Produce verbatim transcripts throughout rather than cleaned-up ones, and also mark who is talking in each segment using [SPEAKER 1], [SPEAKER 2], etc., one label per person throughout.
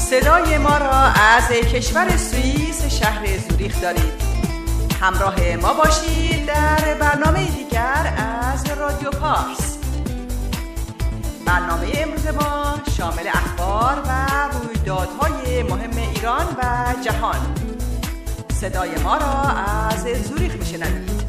[SPEAKER 1] صدای ما را از کشور سوئیس شهر زوریخ دارید. همراه ما باشید در برنامه دیگر از رادیو پارس. برنامه امروز ما شامل اخبار و رویدادهای مهم ایران و جهان. صدای ما را از زوریخ میشنوید.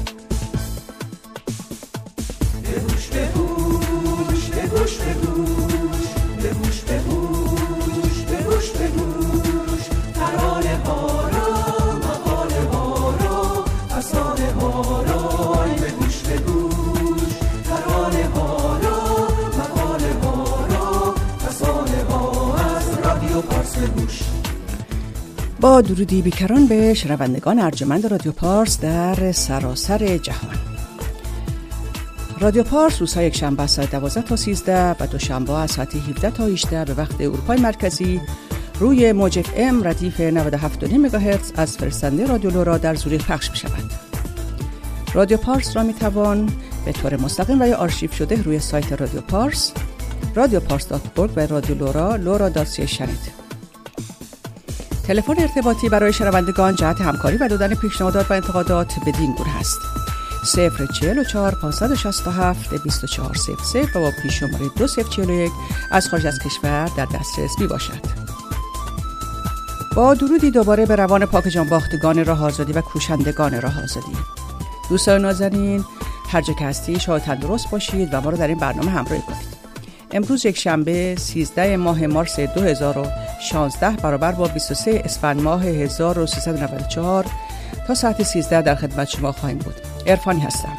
[SPEAKER 2] بگوش بگوش بگوش بگوش بگوش بگوش بگوش بگوش ترانه ها را مقاله ها را افسانه ها را بگوش بگوش ترانه ها را مقاله ها را افسانه ها از رادیو پارس بگوش.
[SPEAKER 3] با درودی بیکران به شنوندگان ارجمند رادیو پارس در سراسر جهان. رادیو پارس روزهای یک شنبه از ساعت دوازده تا سیزده و دوشنبه از ساعت هفده تا هجده به وقت اروپای مرکزی روی موج اف ام ردیف نود و هفت و نیم مگاهرتز از فرستنده رادیو لورا در زوریخ پخش می شود. رادیو پارس را می توان به طور مستقیم و یا آرشیو شده روی سایت رادیو پارس، رادیو پارس دات اورگ و رادیو لورا، لورا دات سی شنید. تلفن ارتباطی برای شنوندگان جهت همکاری و دادن پیشنهادات و انتقادات بدین گونه است: صفر چهل و چهار پانصد و شصت و هفت بیست و چهار صفر صفر و با پیش شماره دو صفر چهل و یک از خارج از کشور در دسترس می باشد. با درودی دوباره به روان پاک جانباختگان راه آزادی و کوشندگان راه آزادی. دوستان نازنین، هر جا که هستید شاد تندرست باشید و ما را در این برنامه همراهی کنید. امروز یک شنبه سیزده ماه مارس دو هزار و شانزده برابر با بیست و سه اسفند ماه هزار و سیصد و نود و چهار تا ساعت سیزده در خدمت شما خواهیم بود. عرفانی هستم.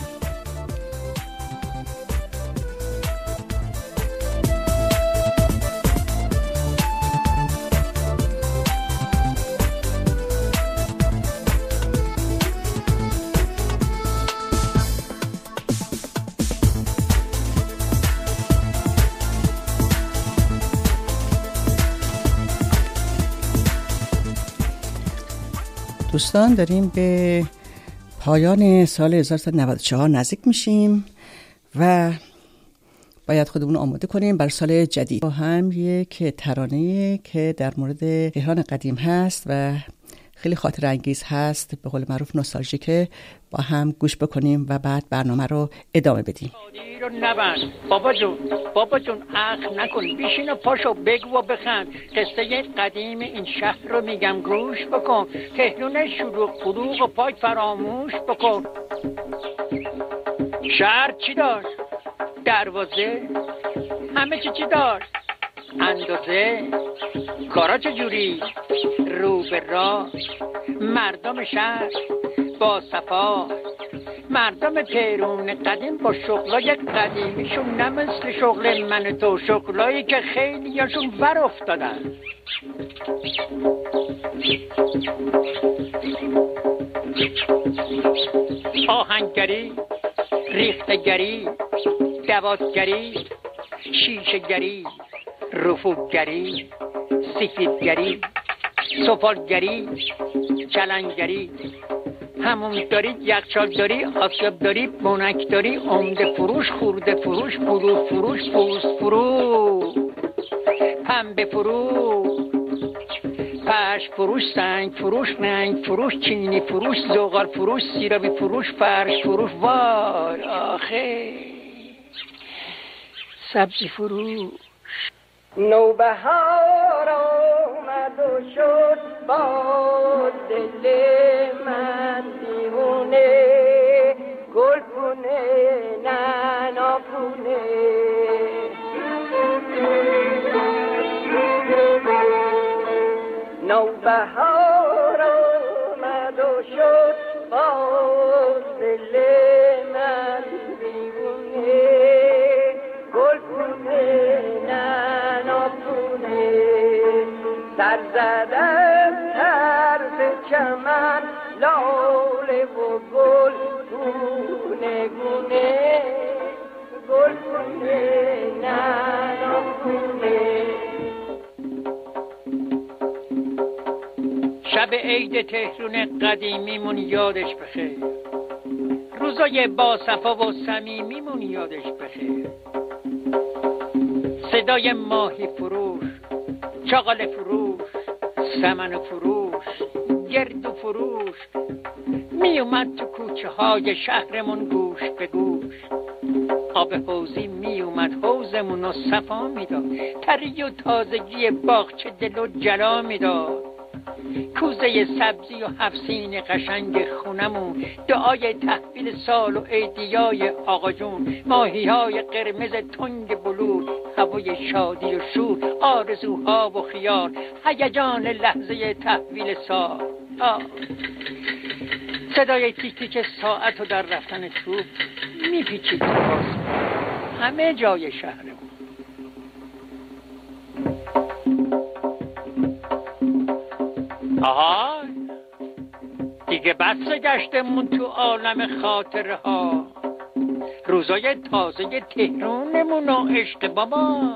[SPEAKER 3] دوستان، داریم به پایان سال هزار و سیصد و نود و چهار نزدیک میشیم و باید خودمون آماده کنیم بر سال جدید. با هم یک ترانه که در مورد تهران قدیم هست و خیلی خاطر انگیز هست، به قول معروف نوستالژیکه، با هم گوش بکنیم و بعد برنامه رو ادامه بدیم.
[SPEAKER 4] رو نبند بابا جون، بابا جون عقل نکن، بیشین و پاشو بگو و بخند. قصه قدیم این شهر رو میگم گوش بکن. تهران شلوغ فروغ و پاک فراموش بکن. شهر چی داشت؟ دروازه، همه چی چی داشت؟ اندازه. کارا چجوری؟ رو به راه. مردم شهر با صفا. مردم تهران قدیم با شغلای قدیمیشون نه مثل شغل من تو، شغلایی که خیلی هاشون ور افتادن. آهنگری، ریختگری، دواتگری، شیشهگری، رفوگری، سفیدگری، سفالگری، چلنگری، همون داری، یخچال داری، آسیاب داری، بونک داری، عمده فروش، خورده فروش، بلور فروش، پوست فروش، پنبه فروش، پش فروش، سنگ فروش، رنگ فروش، چینی فروش، زغال فروش، سیرابی فروش، فرش فروش. وای آخه سبزی فروش.
[SPEAKER 5] نوبهار آمد و شد با دل من دیوونه، گل پونه نانا پونه. نوبهار آمد و شد با دل من دیوونه، گل پونه نانا پونه. سر زدم طرف چمن لاله و گل گونه گونه، گل گونه نانا گونه.
[SPEAKER 4] شب عید تهران قدیمیمون یادش بخیر، روزای با صفا و صمیمیمون یادش بخیر. صدای ماهی فروش، چاقال فروش، سمن فروش، گرد و فروش می اومد تو کوچه های شهرمون گوش به گوش. آب حوزی می اومد حوزمون رو صفا می داد، تری و تازگی باغچه دل و جلا می داد. کوزه سبزی و هفسین قشنگ خونمون، دعای تحویل سال و عیدیای آقا جون، ماهی های قرمز تنگ بلور، هوای شادی و شور، آرزوها و خیال، هیجان لحظه تحویل سال. آه. صدای تیک تیک ساعت و در رفتن توپ میپیچید همه جای شهرمون. آها دیگه بس گشتمون تو عالم خاطره ها، روزای تازه تهرونمون و عشق بابا.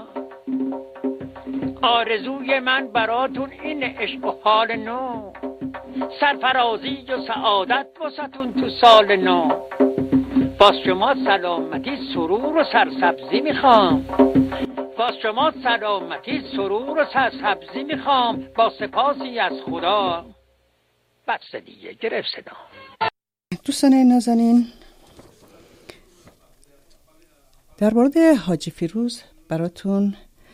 [SPEAKER 4] آرزوی من براتون این عشق و حال نو، سرفرازی و سعادت واسهتون تو سال نو. باز شما سلامتی سرور و سرسبزی میخوام، باز شما سلامتی سرور و سرسبزی میخوام، با سپاسی از خدا. بس دیگه گرفت صدا.
[SPEAKER 3] دوستان نازنین، در مورد حاجی فیروز براتون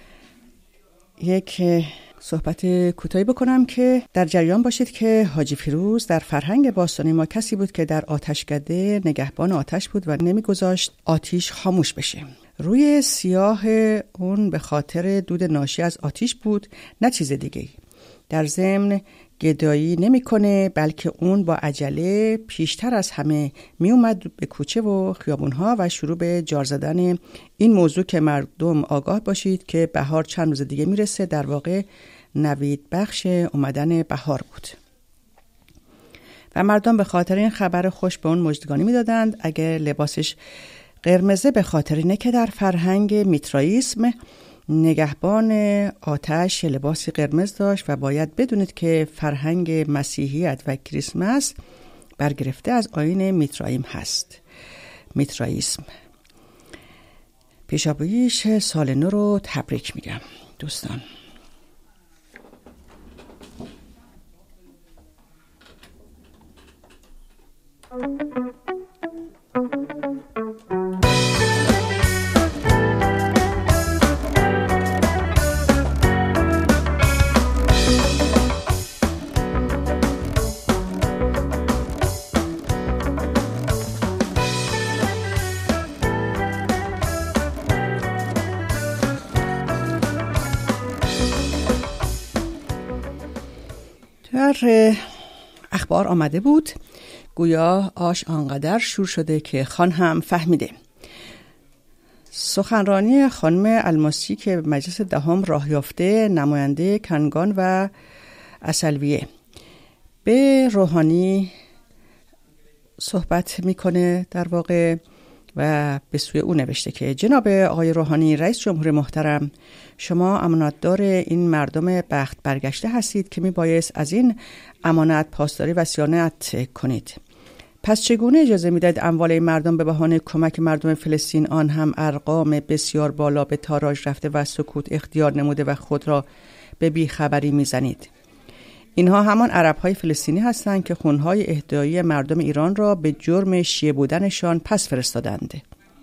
[SPEAKER 3] یک صحبت کوتاهی بکنم که در جریان باشید که حاجی فیروز در فرهنگ باستانی ما کسی بود که در آتشکده نگهبان آتش بود و نمیگذاشت آتش خاموش بشه. روی سیاه اون به خاطر دود ناشی از آتش بود، نه چیز دیگه. در ضمن گدایی نمیکنه، بلکه اون با عجله پیشتر از همه می اومد به کوچه و خیابونها و شروع به جار زدن این موضوع که مردم آگاه باشید که بهار چند روز دیگه میرسه. در واقع نوید بخش اومدن بهار بود و مردم به خاطر این خبر خوش به اون مژدگانی میدادند. اگه لباسش قرمزه به خاطر اینه که در فرهنگ میترائیسم نگهبان آتش لباسی قرمز داشت و باید بدونید که فرهنگ مسیحیت و کریسمس برگرفته از آیین میترائیم هست. میترائیسم. پیشاپیش سال نو رو تبریک میگم دوستان. در اخبار آمده بود گویا آش آنقدر شور شده که خان هم فهمیده. سخنرانی خانم الماسی که مجلس دهم راه یافته، نماینده کنگان و اصلویه، به روحانی صحبت میکنه در واقع و به سوی او نوشته که جناب آقای روحانی رئیس جمهور محترم، شما امانتدار این مردم بخت برگشته هستید که میبایست از این امانت پاسداری و صیانت کنید. پس چگونه اجازه میدهید اموال این مردم به بهانه کمک مردم فلسطین، آن هم ارقام بسیار بالا، به تاراج رفته و سکوت اختیار نموده و خود را به بیخبری میزنید؟ اینها همان عرب‌های فلسطینی هستند که خونهای اهدایی مردم ایران را به جرم شیعه بودنشان پس فرستادند.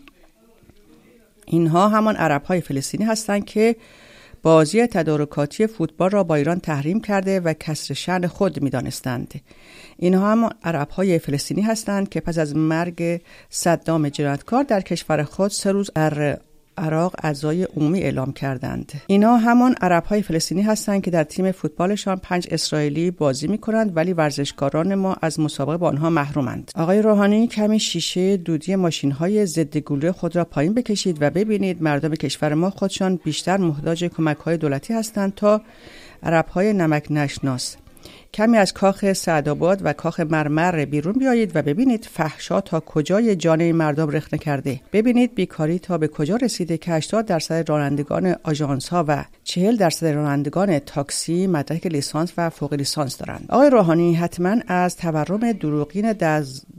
[SPEAKER 3] اینها همان عرب‌های فلسطینی هستند که بازی تدارکاتی فوتبال را با ایران تحریم کرده و کسر شأن خود می‌دانستند. اینها هم عرب‌های فلسطینی هستند که پس از مرگ صدام جنایتکار در کشور خود سه روز در عراق عزای عمومی اعلام کردند. اینها همان عرب‌های فلسطینی هستند که در تیم فوتبالشان پنج اسرائیلی بازی می‌کنند ولی ورزشکاران ما از مسابقه با آنها محرومند. آقای روحانی کمی شیشه دودی ماشین‌های ضد گلوله خود را پایین بکشید و ببینید مردم کشور ما خودشان بیشتر محتاج کمک‌های دولتی هستند تا عرب‌های نمک نشناس. کمی از کاخ سعدآباد و کاخ مرمر بیرون بیایید و ببینید فحشا تا کجای جانه مردم رخنه کرده. ببینید بیکاری تا به کجا رسیده که هشتاد درصد رانندگان آژانس ها و چهل درصد رانندگان تاکسی مدرک لیسانس و فوق لیسانس دارند. آقای روحانی حتما از تورم دروغین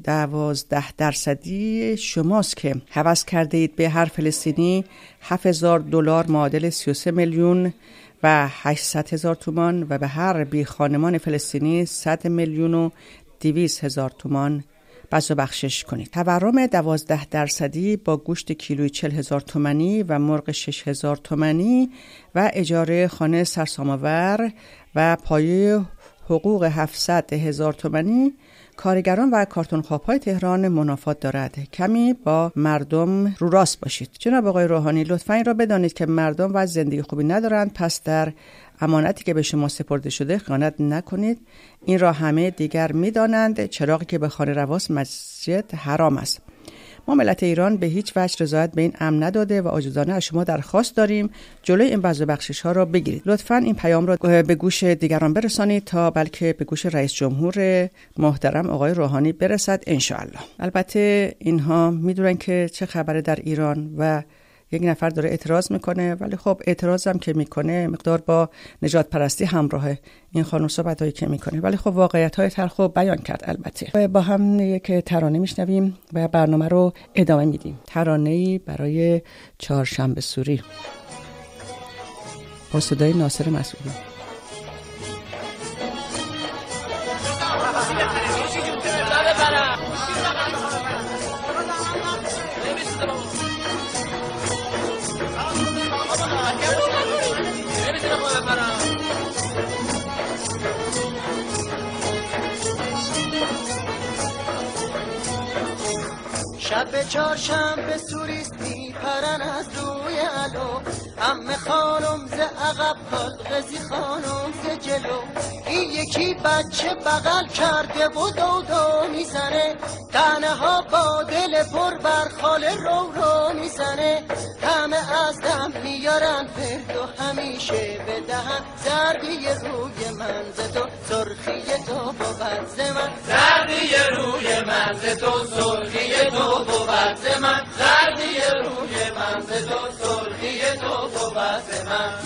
[SPEAKER 3] دوازده درصدی شماست که هوس کرده اید به هر فلسطینی هفت هزار دلار معادل سی و سه میلیون و هشتصد هزار تومان و به هر بی خانمان فلسطینی صد میلیون و دویست هزار تومان بس و بخشش کنید. تورم دوازده درصدی با گوشت کیلویی چل هزار تومانی و مرغ شش هزار تومانی و اجاره خانه سرسام‌آور و پایه حقوق هفتصد هزار تومانی کارگران و کارتون خواب‌های تهران منافات دارد. کمی با مردم رو راست باشید. جناب آقای روحانی، لطفاً این را بدانید که مردم و زندگی خوبی ندارند، پس در امانتی که به شما سپرده شده خیانت نکنید. این را همه دیگر می‌دانند. چراغی که به خانه رواست مسجد حرام است. ما ملت ایران به هیچ وجه رضایت به این امر نداده و عاجزانه از شما درخواست داریم جلوی این بذل و بخشش ها را بگیرید. لطفاً این پیام را به گوش دیگران برسانید تا بلکه به گوش رئیس جمهور محترم آقای روحانی برسد ان شاء الله. البته اینها میدونن که چه خبره در ایران و یک نفر داره اعتراض میکنه، ولی خب اعتراضم که میکنه مقدار با نجات پرستی همراهه این خانم صحبتایی که میکنه، ولی خب واقعیت های تلخ رو بیان کرد. البته با هم یک ترانه میشنویم و برنامه رو ادامه میدیم. ترانه‌ای برای چهارشنبه سوری با صدای ناصر مسعودی.
[SPEAKER 6] شب چهارشنبه سوریست میپرن از روی علو، عمه خانم ز عقب قلقزی خانم ز جلو. این یکی بچه بغل کرده و دو دو میزنه، تنه ها با دل پر بر خاله رو رو میزنه. همه از دم میارن فرد و همیشه بدهن زردی روی من ز تو سرخی تو بود ز من، زردی روی من ز تو سرخی تو بود ز من، زردی روی من ز تو سرخی تو بود ز من.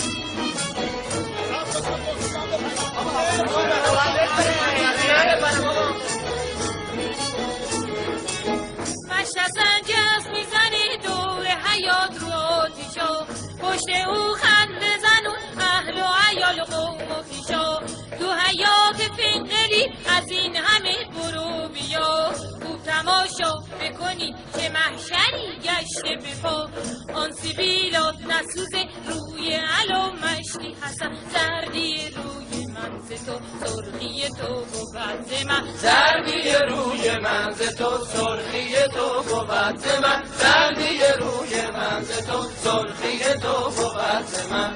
[SPEAKER 7] مشت سنجس میزنی دور حیات رو آتیشا، پشت او خنده زنون اهل و عیال و قوم و پیشا. تو حیات فنقلی از این همه برو بیا، خوب تماشا بکنی چه محشری گشته بپا. آن سیبیلات نسوزه روی علو مشتی حسن، زردی روی من ز تو سرخی تو بود ز من،
[SPEAKER 6] زردی روی من ز تو سرخی تو بود ز من، زردی روی من ز تو سرخی تو بود ز من.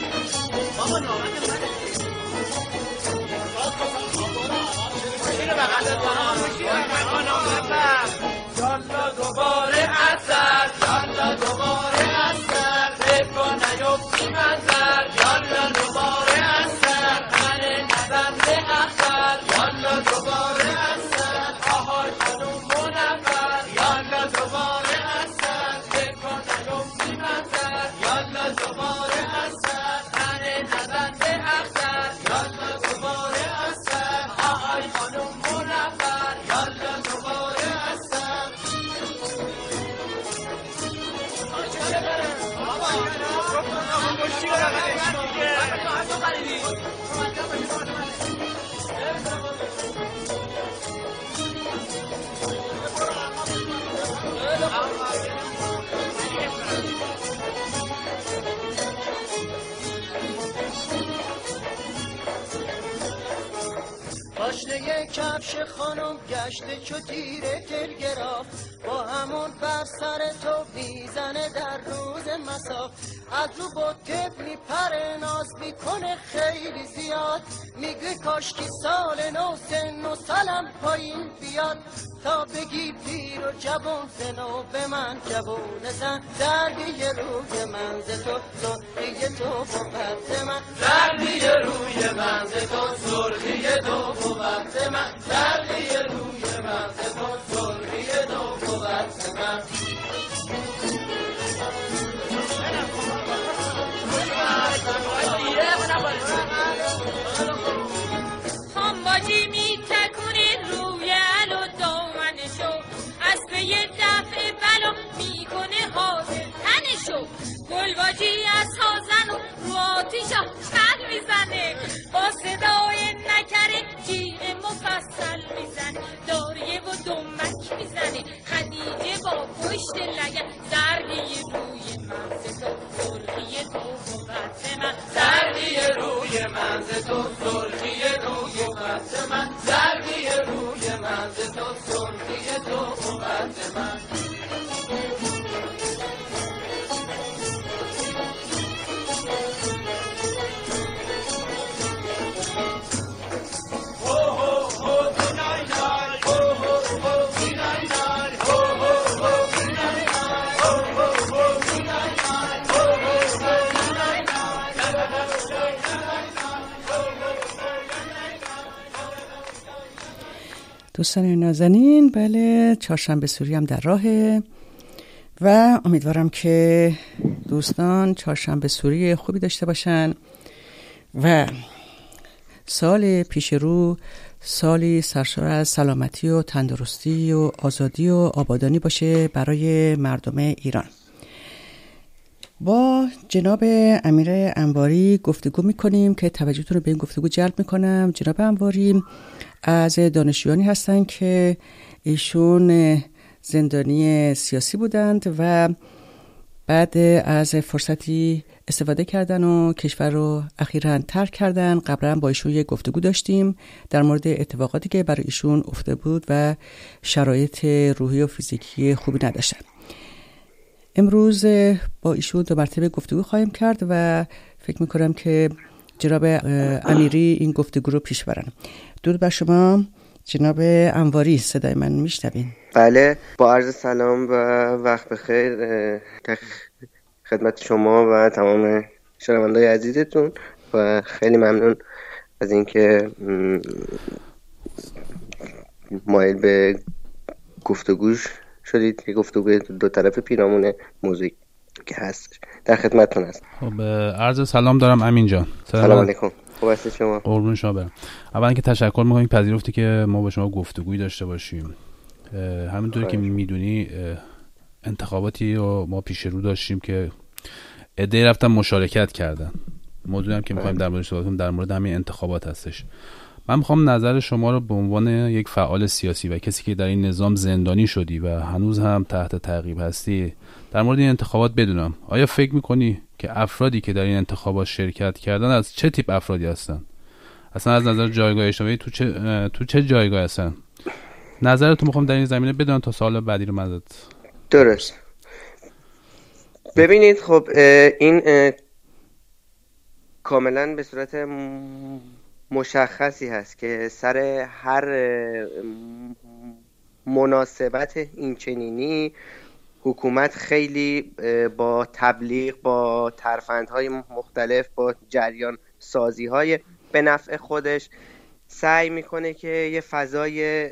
[SPEAKER 6] یالا دوباره اثر، یالا دوباره اثر، بکن نیفتی منظر. یالا دوباره اثر، من نزنده اختر. یالا دوباره اثر، آهای خانوم منور. یالا دوباره اثر، بکن نیفتی منظر. یالا دوباره اثر، من نزنده اختر. یالا دوباره اثر، آهای خانوم منور. یالا دوباره اثر. پاشنه کفش خانم گشته چو تیر تلگراف، با همون بر سر تو میزنه در روز مساف. از رو با تب میپره ناز میکنه خیلی زیاد، میگه کاشکی سال نو سن و سالم پایین بیاد. تا بگی پیر و جوان زنو به من جوان زن، زردی روی من ز تو سرخی تو بود ز من، زردی روی من ز تو سرخی تو بود ز من، زردی روی من ز تو سرخی تو بود ز من. خامباجی می تکونه روی علو دامنشو،
[SPEAKER 7] قلواجی از سازن و رو آتیشا چل میزنه، با صدای نکره جیغ مفصل میزنه، داریه و دمک میزنه، خدیجه با پشت لگن، زردی روی مغز تو سرخی تو قوت من،
[SPEAKER 2] زردی روی مغز تو سرخی روی قد من، زردی روی مغز تو سرخی تو قد من.
[SPEAKER 3] دوستان نازنین، بله چهارشنبه سوری هم در راهه و امیدوارم که دوستان چهارشنبه سوری خوبی داشته باشن و سال پیش رو سالی سرشار از سلامتی و تندرستی و آزادی و آبادانی باشه برای مردم ایران. با جناب امیر انواری گفتگو میکنیم که توجهتون رو به این گفتگو جلب میکنم. جناب انواری از دانشجویانی هستند که ایشون زندانی سیاسی بودند و بعد از فرصتی استفاده کردن و کشور رو اخیراً ترک کردن. قبلا با ایشون یک گفتگو داشتیم در مورد اتفاقاتی که برای ایشون افتاده بود و شرایط روحی و فیزیکی خوبی نداشتن. امروز با ایشون دو مرتبه گفتگو خواهیم کرد و فکر میکنم که جناب امیری این گفتگو رو پیش برن. درود بر شما جناب انواری، صدای من میشنوین؟
[SPEAKER 8] بله، با عرض سلام و وقت بخیر خدمت شما و تمام شنونده‌های عزیزتون و خیلی ممنون از اینکه مایل به گفتگوش شدید که گفتگوی دو طرف پیرامون موضوعی که هست در خدمتتون هست.
[SPEAKER 9] خب عرض سلام دارم امین جان.
[SPEAKER 8] سلام, سلام علیکم. خوب هستید شما؟
[SPEAKER 9] قربون شما برم. اولا که تشکر می‌کنم که پذیرفتی که ما با شما گفتگویی داشته باشیم. همونطور که میدونی انتخاباتی رو ما پیش رو داشتیم که عده‌ای رفتن مشارکت کردن. موضوعی هم که می‌خوایم در موردش صحبت کنیم در مورد همین انتخابات هستش. من می‌خوام نظر شما رو به عنوان یک فعال سیاسی و کسی که در این نظام زندانی شدی و هنوز هم تحت تعقیب هستی در مورد این انتخابات بدونم. آیا فکر می‌کنی که افرادی که در این انتخابات شرکت کردن از چه تیپ افرادی هستن؟ اصلا از نظر جایگاه اجتماعی تو چه تو چه جایگاه هستن؟ نظرتو می‌خوام در این زمینه بدونم تا سوال بعدی رو مزد.
[SPEAKER 8] درست. ببینید خب این کاملا به صورت مشخصی هست که سر هر مناسبت این چنینی حکومت خیلی با تبلیغ، با ترفندهای مختلف، با جریان سازی‌های به نفع خودش سعی میکنه که یه فضای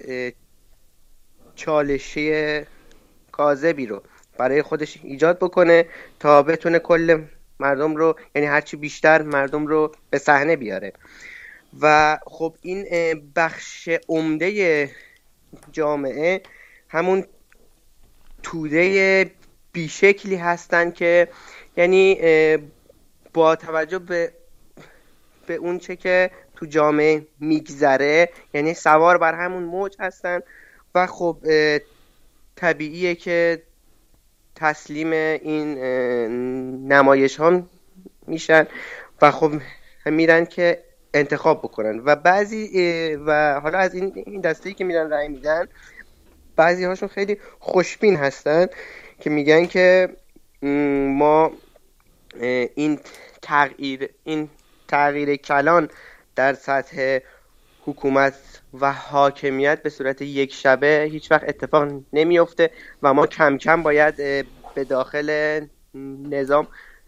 [SPEAKER 8] چالشی کاذبی رو برای خودش ایجاد بکنه تا بتونه کل مردم رو، یعنی هرچی بیشتر مردم رو به صحنه بیاره. و خب این بخش عمده جامعه همون توده بیشکلی هستن که یعنی با توجه به به اون چه که تو جامعه میگذره یعنی سوار بر همون موج هستن و خب طبیعیه که تسلیم این نمایش ها میشن و خب میرن که انتخاب بکنن و بعضی و حالا از این دسته‌ای که میرن رأی میدن بعضی هاشون خیلی خوشبین هستن که میگن که ما این تغییر این تغییر کلان در سطح حکومت و حاکمیت به صورت یک شبه هیچ وقت اتفاق نمیفته و ما کم کم باید به داخل نظام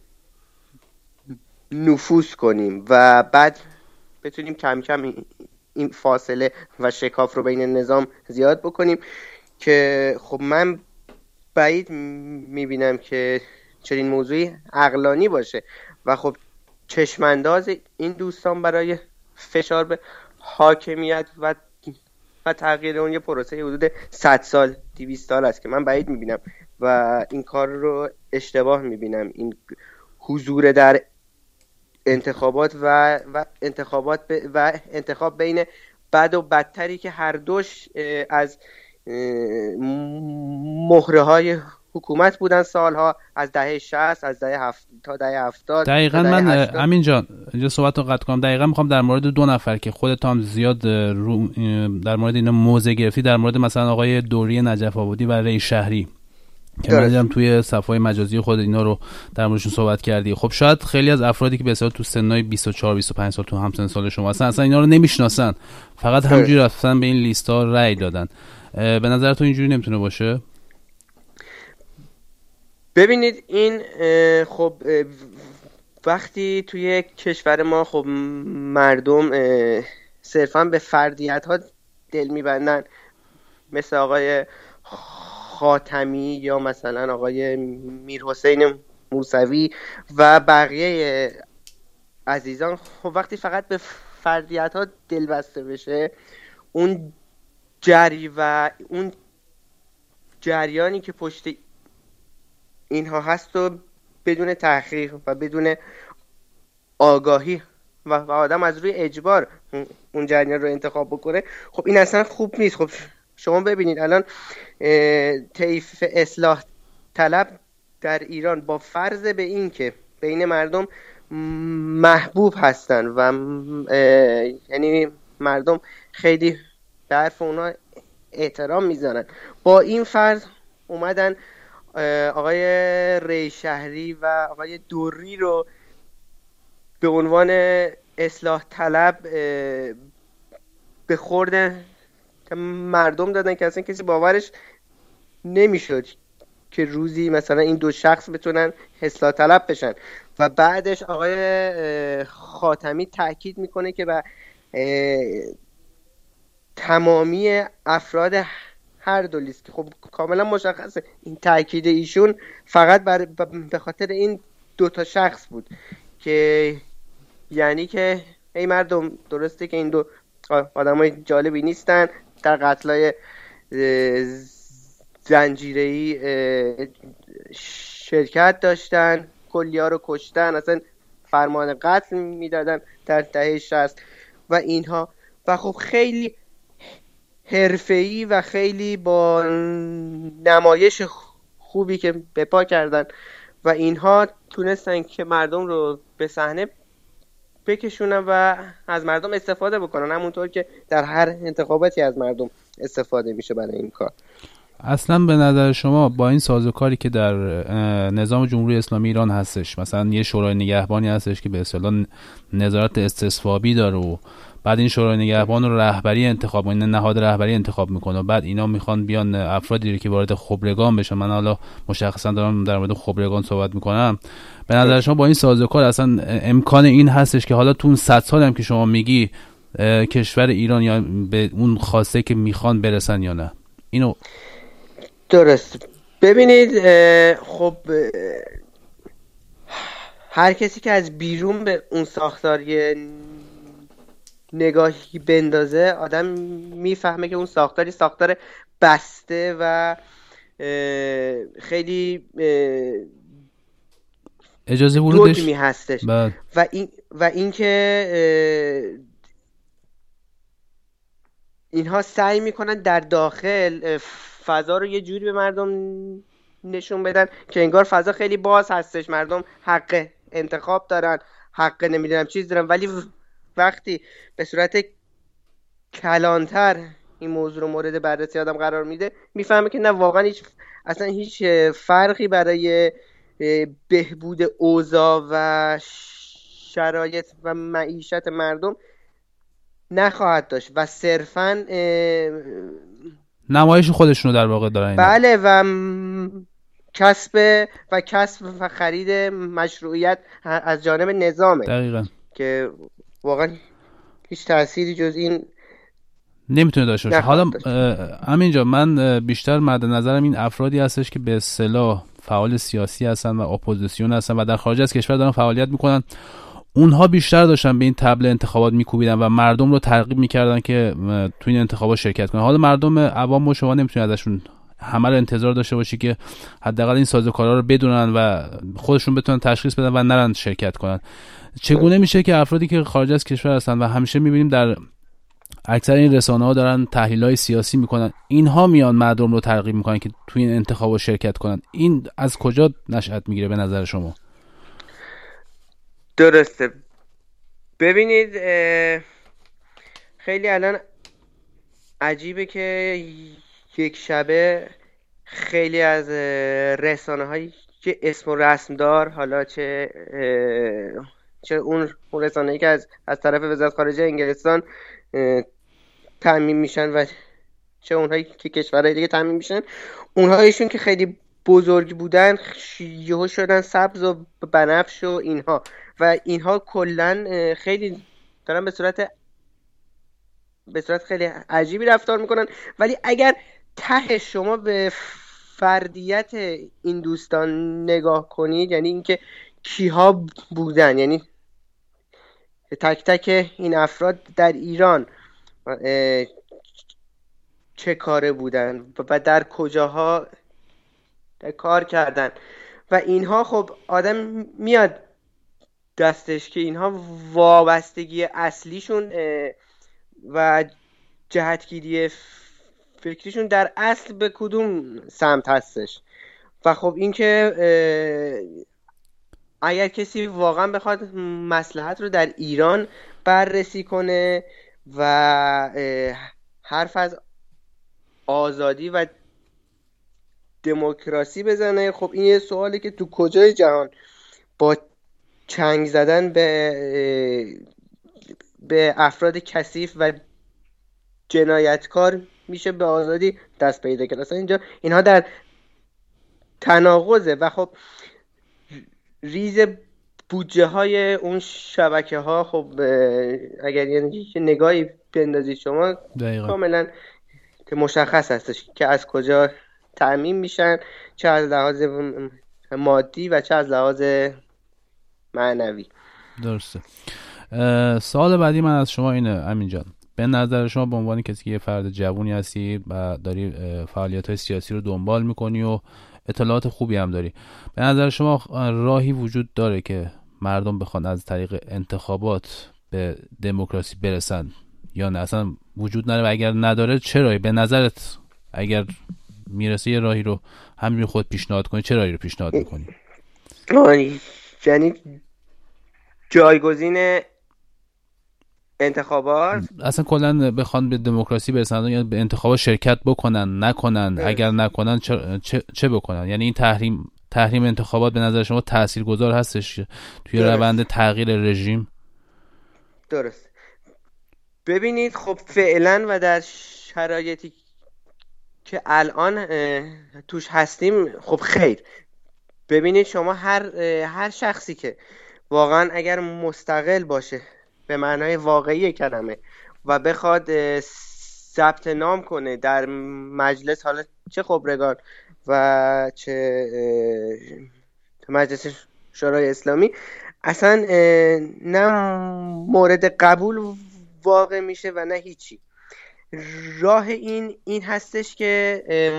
[SPEAKER 8] نفوذ کنیم و بعد بتونیم کم کم این فاصله و شکاف رو بین نظام زیاد بکنیم که خب من بعید میبینم که چنین موضوعی عقلانی باشه و خب چشمانداز این دوستان برای فشار به حاکمیت و و تغییر اون یه پروسه حدود صد سال دویست سال است که من بعید میبینم و این کار رو اشتباه میبینم. این حضور در انتخابات و و انتخابات و انتخاب بین بد و بدتری که هر دوش از مهره های حکومت بودن سالها، از دهه شصت از دهه هفت تا دهه هفتاد.
[SPEAKER 9] دقیقاً من امین جان اینجا صحبت رو قطع کنم. دقیقاً میخوام در مورد دو نفر که خودت هم زیاد رو در مورد اینا موضع گرفتی، در مورد مثلا آقای دوری نجف آبادی و ری شهری که من دیدم توی صفحه مجازی خود اینا رو در موردشون صحبت کردی. خب شاید خیلی از افرادی که به اصطلاح تو سنای بیست و چهار بیست و پنج سال تو همسن سال شما هستن اصلا اینا رو نمیشناسن، فقط همینجوری رفتن به این لیستا رأی دادن. به نظر تو اینجوری نمیتونه باشه؟
[SPEAKER 8] ببینید این خب وقتی توی کشور ما خب مردم صرفا به فردیت ها دل میبندن، مثل آقای خاتمی یا مثلا آقای میرحسین موسوی و بقیه عزیزان، خب وقتی فقط به فردیت ها دل بسته بشه، اون جری و اون جریانی که پشت اینها هست و بدون تحقیق و بدون آگاهی و آدم از روی اجبار اون جریان رو انتخاب بکنه، خب این اصلا خوب نیست. خب شما ببینید الان طیف اصلاح طلب در ایران با فرض به این که بین مردم محبوب هستن و یعنی مردم خیلی به حرف اونا احترام میذارن، با این فرض اومدن آقای ری شهری و آقای دوری رو به عنوان اصلاح طلب به خورد مردم دادن که اصلا کسی باورش نمیشد که روزی مثلا این دو شخص بتونن اصلاح طلب بشن. و بعدش آقای خاتمی تاکید میکنه که با تمامی افراد هر دو لیست، خب کاملا مشخصه این تاکید ایشون فقط بر به خاطر این دو تا شخص بود که یعنی که ای مردم درسته که این دو آدمای جالبی نیستن، در قتلای زنجیره‌ای شرکت داشتن، کلی‌ها رو کشتن، اصلا فرمان قتل میدادن در دهه شصت و اینها، و خب خیلی حرفه‌ای و خیلی با نمایش خوبی که به پا کردن و اینها تونستن که مردم رو به صحنه بکشونن و از مردم استفاده بکنن، همونطور که در هر انتخاباتی از مردم استفاده میشه برای این کار.
[SPEAKER 9] اصلا به نظر شما با این سازوکاری که در نظام جمهوری اسلامی ایران هستش، مثلا یه شورای نگهبانی هستش که به اصطلاح نظارت استصوابی داره و بعد این شورای نگهبان رو رهبری انتخاب میکنه، نهاد رهبری انتخاب میکنه، بعد اینا میخوان بیان افرادی رو که وارد خبرگان بشن، من حالا مشخصا دارم در مورد خبرگان صحبت میکنم، به نظر شما با این سازوکار اصلا امکان این هستش که حالا تو اون صد سال هم که شما میگی کشور ایران یا به اون خواسته که میخوان برسن یا نه؟ اینو
[SPEAKER 8] درست ببینید. خب هر کسی که از بیرون به اون ساختار نگاهی بندازه، آدم میفهمه که اون ساختاری ساختار بسته و خیلی
[SPEAKER 9] اجازه ورودش
[SPEAKER 8] دگمی هستش
[SPEAKER 9] بله.
[SPEAKER 8] و این و این که اینها سعی میکنن در داخل فضا رو یه جوری به مردم نشون بدن که انگار فضا خیلی باز هستش، مردم حق انتخاب دارن، حق نمیدونم چیز دارن، ولی وقتی به صورت کلانتر این موضوع رو مورد بررسی آدم قرار میده، میفهمه که نه، واقعا هیچ اصلا هیچ فرقی برای بهبود اوضاع و شرایط و معیشت مردم نخواهد داشت و صرفاً
[SPEAKER 9] نمایش خودشونو در واقع دارن.
[SPEAKER 8] بله، و کسب و کسب و خرید مشروعیت از جانب نظامه.
[SPEAKER 9] دقیقاً. که
[SPEAKER 8] واقعا هیچ تأثیری جز این
[SPEAKER 9] نمیتونه داشته باشه. حالا همینجا من بیشتر مد نظرم این افرادی هستش که به اصطلاح فعال سیاسی هستن و اپوزیسیون هستن و در خارج از کشور دارن فعالیت میکنن، اونها بیشتر داشتن به این طبل انتخابات میکوبیدن و مردم رو ترغیب میکردن که تو این انتخابات شرکت کنن. حالا مردم عوام و شما نمیتونید ازشون همه رو انتظار داشته باشی که حداقل این سازوکارها رو بدونن و خودشون بتونن تشخیص بدن و نرن شرکت کنن. چگونه میشه که افرادی که خارج از کشور هستن و همیشه میبینیم در اکثر این رسانه‌ها دارن تحلیل‌های سیاسی میکنن، اینها میان مردم رو ترغیب میکنن که توی این انتخابات شرکت کنن، این از کجا نشأت میگیره به نظر شما؟
[SPEAKER 8] درسته. ببینید خیلی الان عجیبه که یک شبه خیلی از رسانه هایی که اسم و رسم دار، حالا چه چه اون رسانه هایی که از از طرف وزارت خارجه انگلستان تامین میشن و چه اونهایی که کشورهای دیگه تامین میشن، اونهایشون که خیلی بزرگ بودن یهو شدن سبز و بنفش و اینها و اینها کلا خیلی دارن به صورت به صورت خیلی عجیبی رفتار میکنن. ولی اگر ته شما به فردیت این دوستان نگاه کنید، یعنی اینکه کیها بودن، یعنی تک تک این افراد در ایران چه کاره بودن و در کجاها در کار کردن و اینها، خب آدم میاد دستش که اینها وابستگی اصلیشون و جهتگیری فکریشون در اصل به کدوم سمت هستش. و خب این که اگر کسی واقعا بخواد مصلحت رو در ایران بررسی کنه و حرف از آزادی و دموکراسی بزنه، خب این یه سوالی که تو کجای جهان با چنگ زدن به به افراد کثیف و جنایتکار میشه به آزادی دست پیدا کرد. اصلا اینجا اینها در تناقضه و خب ریز بودجه های اون شبکه ها، خب اگر یعنی نگاهی بندازید شما کاملا مشخص هستش که از کجا تأمین میشن، چه از لحاظ مادی و چه از لحاظ معنوی.
[SPEAKER 9] درسته. سوال بعدی من از شما اینه امین جان، به نظر شما به عنوان کسی که یه فرد جوونی هستی و داری فعالیت‌های سیاسی رو دنبال میکنی و اطلاعات خوبی هم داری، به نظر شما راهی وجود داره که مردم بخوان از طریق انتخابات به دموکراسی برسن یا نه اصلا وجود نداره؟ و اگر نداره چه راهی به نظرت، اگر میرسه یه راهی رو همین خود پیشنهاد کنی، چه راهی رو پیشنهاد میکنی؟
[SPEAKER 8] یعنی جایگزین انتخابات
[SPEAKER 9] اصلا کلا بخوان به دموکراسی برسن یا به انتخابات شرکت بکنن نکنن، اگر نکنن چه, چه, چه بکنن؟ یعنی این تحریم تحریم انتخابات به نظر شما تاثیرگذار هستش توی
[SPEAKER 8] درست.
[SPEAKER 9] روند تغییر رژیم؟
[SPEAKER 8] درست. ببینید خب فعلا و در شرایطی که الان توش هستیم، خب خیر. ببینید شما هر هر شخصی که واقعا اگر مستقل باشه به معنای واقعی کلمه و بخواد ثبت نام کنه در مجلس، حالا چه خبرگان و چه مجلس شورای اسلامی، اصلا نه مورد قبول واقع میشه و نه هیچی. راه این این هستش که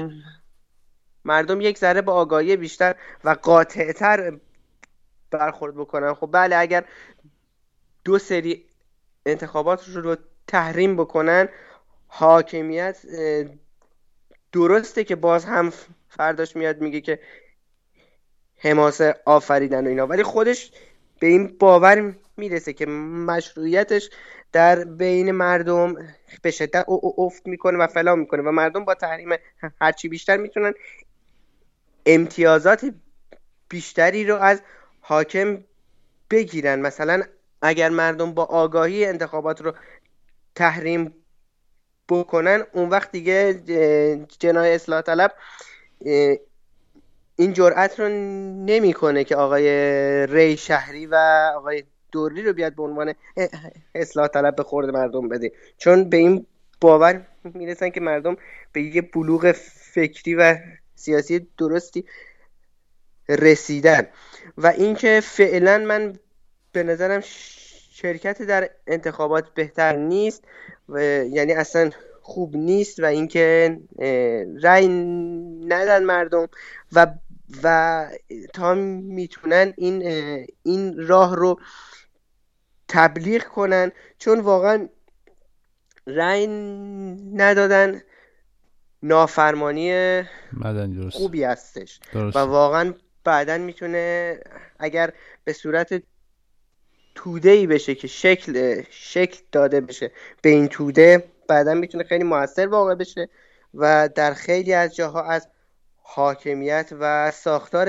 [SPEAKER 8] مردم یک ذره با آگاهی بیشتر و قاطع‌تر برخورد بکنن. خب بله، اگر دو سری انتخابات رو تحریم بکنن، حاکمیت درسته که باز هم فرداش میاد میگه که حماسه آفریدن و اینا، ولی خودش به این باور میرسه که مشروعیتش در بین مردم به شدت افت میکنه و فلان میکنه و مردم با تحریم هرچی بیشتر میتونن امتیازات بیشتری رو از حاکم بگیرن. مثلا اگر مردم با آگاهی انتخابات رو تحریم بکنن، اون وقت دیگه جناح اصلاح طلب این جرأت رو نمیکنه که آقای ری شهری و آقای دوری رو بیاد به عنوان اصلاح طلب به خورد مردم بده، چون به این باور میرسن که مردم به یه بلوغ فکری و سیاسی درستی رسیدن. و اینکه فعلا من به نظرم شرکت در انتخابات بهتر نیست و یعنی اصلا خوب نیست و اینکه رأی ندن مردم و و تا میتونن این این راه رو تبلیغ کنن، چون واقعا رأی ندادن نافرمانی
[SPEAKER 9] مدنی
[SPEAKER 8] خوبی هستش
[SPEAKER 9] درست.
[SPEAKER 8] و واقعا بعدن میتونه اگر به صورت توده‌ای بشه که شکل شکل داده بشه به این توده، بعدن میتونه خیلی موثر واقع بشه و در خیلی از جاها از حاکمیت و ساختار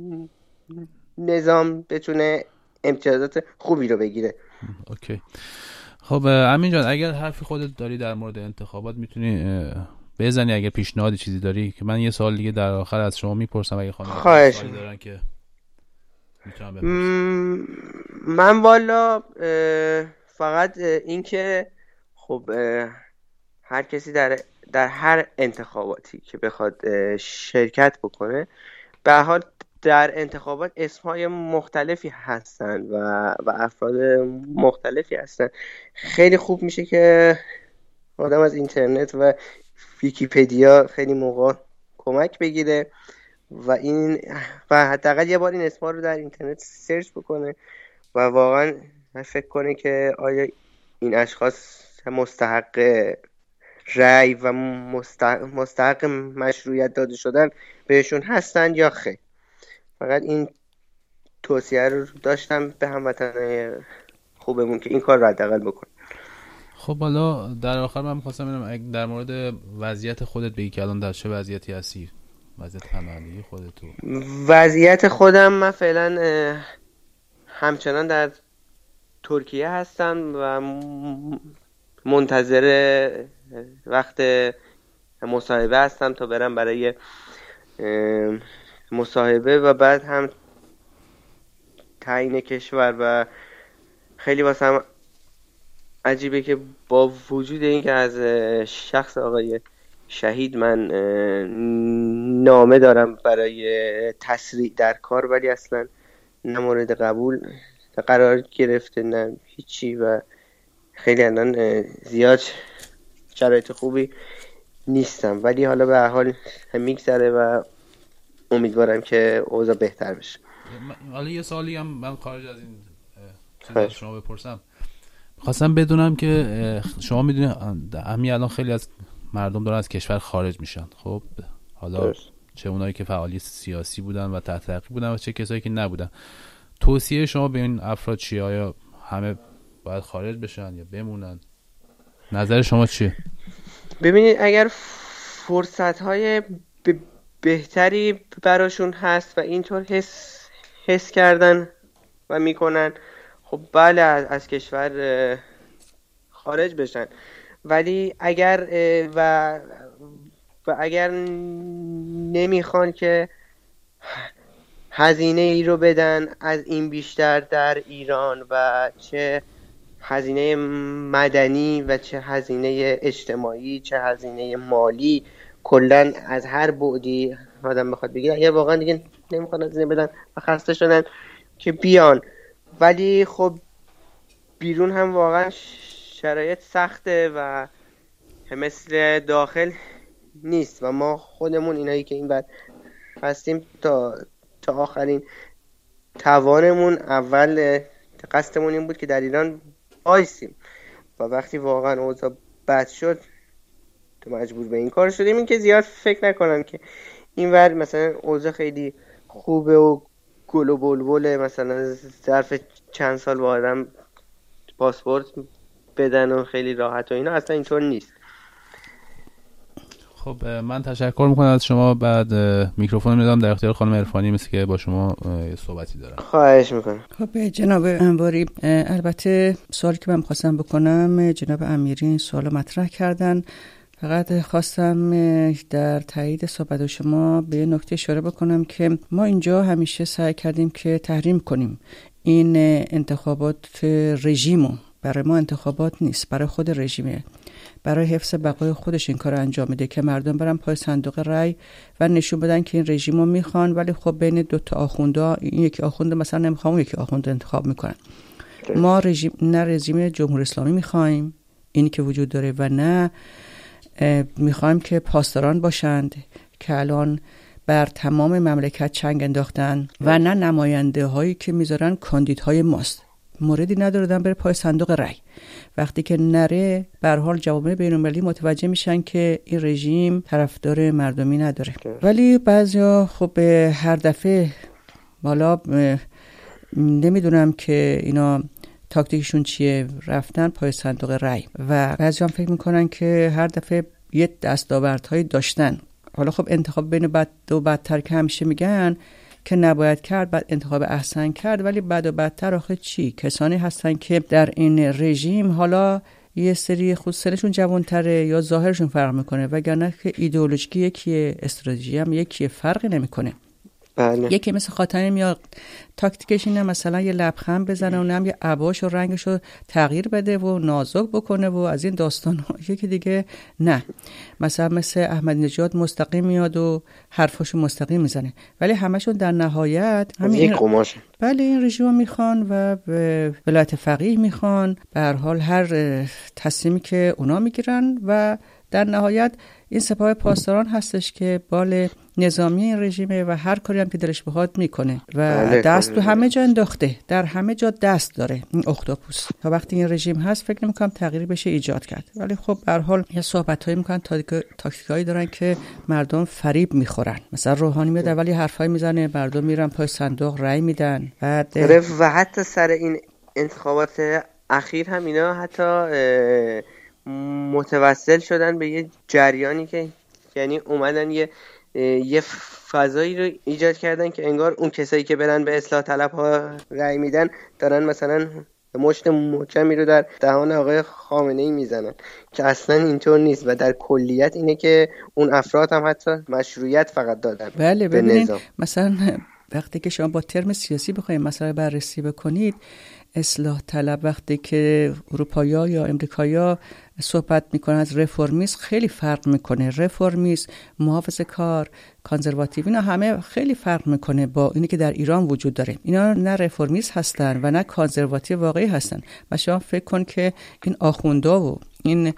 [SPEAKER 8] نظام بتونه امتیازات خوبی رو بگیره.
[SPEAKER 9] اوکی. خب امین جان، اگر حرفی خودت داری در مورد انتخابات میتونی بزنی، اگر پیشنهادی چیزی داری که من یه سوال دیگه در آخر از شما میپرسم اگه خانم سوالی دارن که میتونم بپرسم.
[SPEAKER 8] من والا فقط این که خب هر کسی در در هر انتخاباتی که بخواد شرکت بکنه، به هر حال در انتخابات اسمهای مختلفی هستن و و افراد مختلفی هستن. خیلی خوب میشه که آدم از اینترنت و ویکی‌پدیا خیلی موقع کمک بگیره و این و حداقل یه بار این اسما رو در اینترنت سرچ بکنه و واقعا فکر کنه که آیا این اشخاص مستحق رأی و مستحق مشروعیت داده شدن بهشون هستن یا خیر. فقط این توصیه رو داشتم به هموطنای خوبمون که این کار رو حداقل بکن.
[SPEAKER 9] خب حالا در آخر من می‌خواستم ببینم در مورد وضعیت خودت بگی که الان در چه وضعیتی هستی، وضعیت پناهندگی خودت.
[SPEAKER 8] وضعیت خودم من فعلا همچنان در ترکیه هستم و منتظر وقت مصاحبه هستم تا برم برای مصاحبه و بعد هم تعیین کشور. و خیلی واسم عجیبه که با وجود این که از شخص آقای شهید من نامه دارم برای تسریع در کار، ولی اصلا نه مورد قبول قرار گرفته نه هیچی و خیلی الان زیاد شرایط خوبی نیستم، ولی حالا به هر حال میگذره و امیدوارم که اوضاع بهتر بشه.
[SPEAKER 9] حالا یه سوالی هم من خارج از این چیز از شما بپرسم، خواستم بدونم که شما میدونید همین الان خیلی از مردم دارن از کشور خارج میشن، خب حالا درست. چه اونایی که فعالی سیاسی بودن و تحت تعقیب بودن و چه کسایی که نبودن، توصیه شما به این افراد چیه؟ آیا همه باید خارج بشن یا بمونن؟ نظر شما چیه؟
[SPEAKER 8] ببینید اگر فرصت‌های ب... بهتری براشون هست و اینطور حس حس کردن و میکنن، خب بله از کشور خارج بشن، ولی اگر و و اگر نمیخوان که هزینه ای رو بدن از این بیشتر در ایران و چه هزینه مدنی و چه هزینه اجتماعی چه هزینه مالی، کلن از هر بعدی آدم بخواد بگیره، اگر واقعا دیگه نمیخوان هزینه بدن و خسته شدن که بیان. ولی خب بیرون هم واقعا شرایط سخته و مثل داخل نیست و ما خودمون اینایی که این بعد هستیم تا تا آخرین توانمون اول قصدمون این بود که در ایران بایستیم و وقتی واقعا اوضاع بد شد تو مجبور به این کار شدیم. این که زیاد فکر نکنم که این ور مثلا اوضاع خیلی خوبه و گل و بلبله، مثلا ظرف چند سال با آدم پاسپورت بدن و خیلی راحت و اینا، اصلا اینطور نیست.
[SPEAKER 9] خب من تشکر میکنم از شما. بعد میکروفون میدم در اختیار خانم عرفانی، مثل که با شما یه صحبتی دارم.
[SPEAKER 8] خواهش میکنم.
[SPEAKER 3] خب جناب انواری، البته سوالی که من می‌خواستم بکنم جناب امیری این سوالو مطرح کردن، فقط خواستم در تایید صحبت شما به نکته اشاره بکنم که ما اینجا همیشه سعی کردیم که تحریم کنیم این انتخابات رژیمو. برای ما انتخابات نیست، برای خود رژیمه، برای حفظ بقای خودش این کار انجام میده که مردم برن پای صندوق رای و نشون بدن که این رژیمو میخوان، ولی خب بین دو تا آخوندا این یکی آخونده مثلا نمیخوام اون یکی آخوند انتخاب میکنن. ما رژیم نه رژیم جمهوری اسلامی میخوایم اینی که وجود داره و نه میخوایم که پاسداران باشند که الان بر تمام مملکت چنگ انداختن و نه نماینده هایی که میذارن کاندیدهای ماست. موردی نداره دادن بره پای صندوق رای. وقتی که نره به هر حال جوامع بین‌المللی متوجه میشن که این رژیم طرفدار مردمی نداره. ولی بعضیا خب هر دفعه بالا نمیدونم که اینا تاکتیکشون چیه، رفتن پای صندوق رای و بعضی هم فکر میکنن که هر دفعه یه دستاوردهایی داشتن. حالا خب انتخاب بین بد و بدتر که همیشه میگن که نباید کرد، بعد انتخاب احسن کرد، ولی بد و بدتر آخه چی؟ کسانی هستن که در این رژیم حالا یه سری خود سنشون جوانتره یا ظاهرشون فرق میکنه، وگرنه که ایدئولوژی یکیه، استراتژی هم یکیه، فرقی نمیکنه. بله. یکی مثل خاتمی میاد تاکتیکش اینه مثلا یه لبخند بزنه و نم یه عباش و رنگش رو تغییر بده و نازک بکنه و از این داستان. یکی دیگه نه، مثلا مثل احمدی نژاد مستقیم میاد و حرفاشو مستقیم میزنه، ولی همشون در نهایت همین
[SPEAKER 8] قماش.
[SPEAKER 3] بله این رژیم میخوان و ولایت فقیه میخوان، به هر حال هر تصمیمی که اونا میگیرن و در نهایت این سپاه پاسداران هستش که بال نظامی این رژیمه و هر کاری هم که دلش بخواد میکنه و بله، دست تو همه جا انداخته، در همه جا دست داره این اختاپوس. تا وقتی این رژیم هست فکر نمیکنم تغییری بشه ایجاد کرد، ولی خب به هر حال یه صحبتایی میکنن، تاکتیکایی دارن که مردم فریب میخورن. مثلا روحانی میاد اولی حرفای میزنه، مردم میرن پای صندوق رای میدن، بعد
[SPEAKER 8] و حتی سر این انتخابات اخیر هم اینا حتی متوسل شدن به یه جریانی که یعنی اومدن یه یه فضایی رو ایجاد کردن که انگار اون کسایی که برن به اصلاح طلب ها رأی میدن دارن مثلا مشت محکمی رو در دهان آقای خامنه‌ای میزنن که اصلا اینطور نیست و در کلیت اینه که اون افراد هم حتی مشروعیت فقط دادن.
[SPEAKER 3] بله ببینید مثلا وقتی که شما با ترم سیاسی بخواید مسئله بررسی بکنید، اصلاح طلب وقتی که اروپایی‌ها یا امریکایی‌ها صحبت میکنن از رفرمیسم خیلی فرق میکنه. رفرمیسم، محافظه‌کار، کانزرواتیو، اینا همه خیلی فرق میکنه با اینی که در ایران وجود داره. اینا نه رفرمیست هستن و نه کانزرواتیو واقعی هستن. و شما فکر کن که این آخوندا و این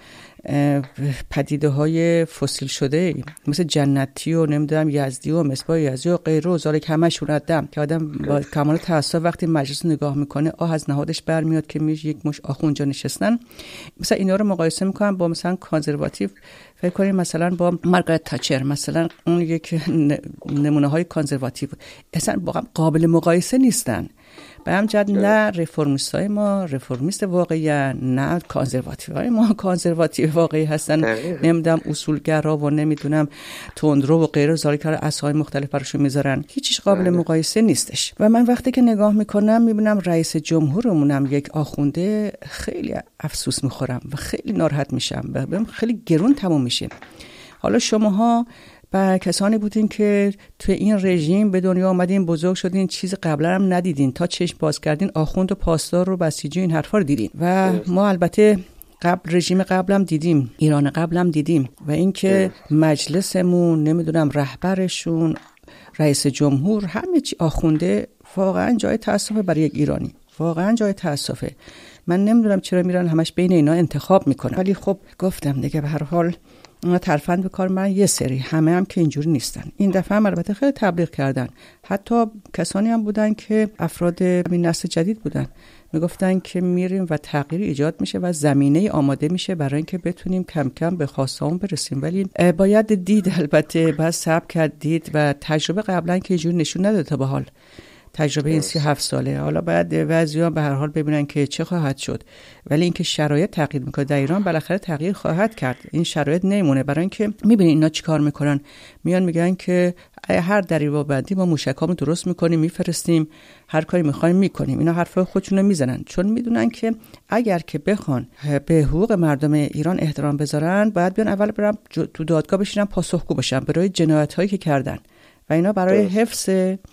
[SPEAKER 3] پدیده های فسیل شده مثل جنتی و نمیدونم یزدی و مصباح یزدی و غیره و زالک همشون ردم که آدم با کمال تأسف وقتی مجلس نگاه میکنه آه از نهادش برمیاد که میشه یک مش آخونجا نشستن. مثلا اینا رو مقایسه میکنم با مثلا کانزرواتیو. فکر کنیم مثلا با مارگارت تاچر، مثلا اون یک نمونه های کانزرواتیو اصلا با هم قابل مقایسه نیستن. به همجد نه رفرمیست های ما رفرمیست واقعی هستن، نه کانزرواتیو های ما کانزرواتیو واقعی هستن. نمیدونم اصولگرا و نمیدونم تندرو و غیره زاریکار اسهای مختلف براشون میذارن، هیچیش قابل مقایسه نیستش. و من وقتی که نگاه میکنم میبینم رئیس جمهورمونم یک آخونده، خیلی افسوس میخورم و خیلی ناراحت میشم، بهم خیلی گرون تموم میشه. حالا شماها و کسانی بودین که توی این رژیم به دنیا آمدین، بزرگ شدین، چیز قبلا هم ندیدین، تا چشم باز کردین آخوند و پاسدار و بسیجی این حرفا رو دیدین. و ما البته قبل رژیم قبلم دیدیم، ایران قبلم دیدیم و اینکه مجلسمون نمیدونم رهبرشون رئیس جمهور همه چی آخونده، واقعا جای تأسف برای یک ایرانی، واقعا جای تأسفه. من نمیدونم چرا میرن همش بین اینا انتخاب میکنن، ولی خب گفتم دیگه به هر حال اونا ترفند به کار من یه سری، همه هم که اینجوری نیستن. این دفعه هم البته خیلی تبلیغ کردن، حتی کسانی هم بودن که افراد این نسل جدید بودن، میگفتن که میریم و تغییر ایجاد میشه و زمینه آماده میشه برای اینکه بتونیم کم کم به خواستهامون برسیم. ولی باید دید، البته باید صبر کرد دید و تجربه قبلا که اینجوری نشون نداده تا به حال. تجربه این سی هفت ساله، حالا باید وضعیت به هر حال ببینن که چه خواهد شد. ولی اینکه شرایط تغییر میکنه در ایران، بالاخره تغییر خواهد کرد. این شرایط نمیمونه، برای اینکه میبینین اینا چیکار میکنن، میان میگن که هر دریوا بندی ما موشکامو درست میکنیم میفرستیم، هر کاری میخوایم میکنیم. اینا حرفای خودشونو میزنن، چون میدونن که اگر که بخوان به حقوق مردم ایران احترام بذارن، باید بیان اول برن تو دادگاه بشینن پاسخگو باشن برای جنایتایی که کردن و اینا برای حفظ